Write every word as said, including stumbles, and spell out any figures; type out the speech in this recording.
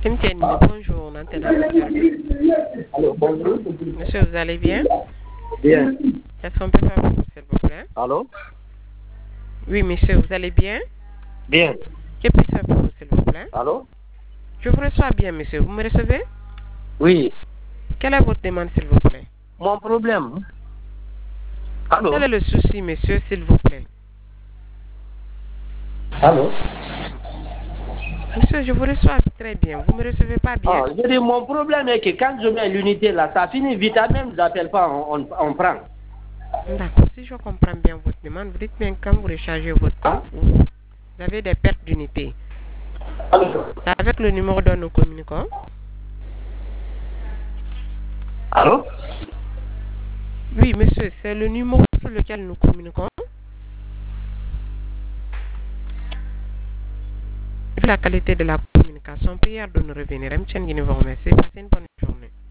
Tintienne, bonjour, on entend la service. Allô, bonjour. Monsieur, vous allez bien? Bien. Est-ce qu'on peut faire pour vous, s'il vous plaît? Allô? Oui, monsieur, vous allez bien? Bien. Que puis-je faire pour vous, s'il vous plaît? Allô? Je vous reçois bien, monsieur. Vous me recevez? Oui. Quelle est votre demande, s'il vous plaît? Mon problème. Allô? Quel est le souci, monsieur, s'il vous plaît? Allô? Monsieur, je vous reçois très bien. Vous me recevez pas bien? Ah, je dis, mon problème est que quand je mets l'unité là, ça finit vite, même je n'appelle pas, on, on, on prend. D'accord. Si je comprends bien votre demande, vous dites bien quand vous rechargez votre temps, vous avez des pertes d'unité. Allô? C'est avec le numéro dont nous communiquons. Allô? Oui, monsieur, c'est le numéro sur lequel nous communiquons. Vu la qualité de la communication, prière de nous revenir. M. Tchengini vous remercie. Passez une bonne journée.